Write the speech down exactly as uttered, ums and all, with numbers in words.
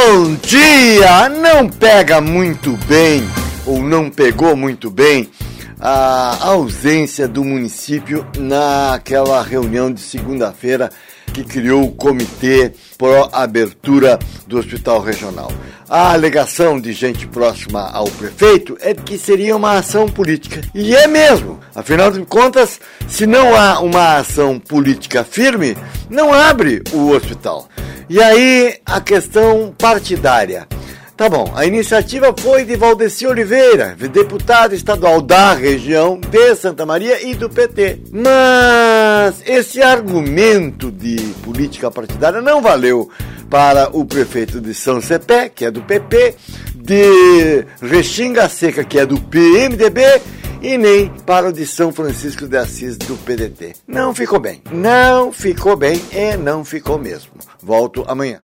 Bom dia! Não pega muito bem, ou não pegou muito bem, a ausência do município naquela reunião de segunda-feira que criou o comitê pró-abertura do hospital regional. A alegação de gente próxima ao prefeito é que seria uma ação política. E é mesmo. Afinal de contas, se não há uma ação política firme, não abre o hospital. E aí, a questão partidária. Tá bom, a iniciativa foi de Valdeci Oliveira, deputado estadual da região de Santa Maria e do P T. Mas esse argumento de política partidária não valeu para o prefeito de São Cepé, que é do P P, de Restinga Seca, que é do P M D B, e nem para o de São Francisco de Assis, do P D T. Não ficou bem. Não ficou bem e não ficou mesmo. Volto amanhã.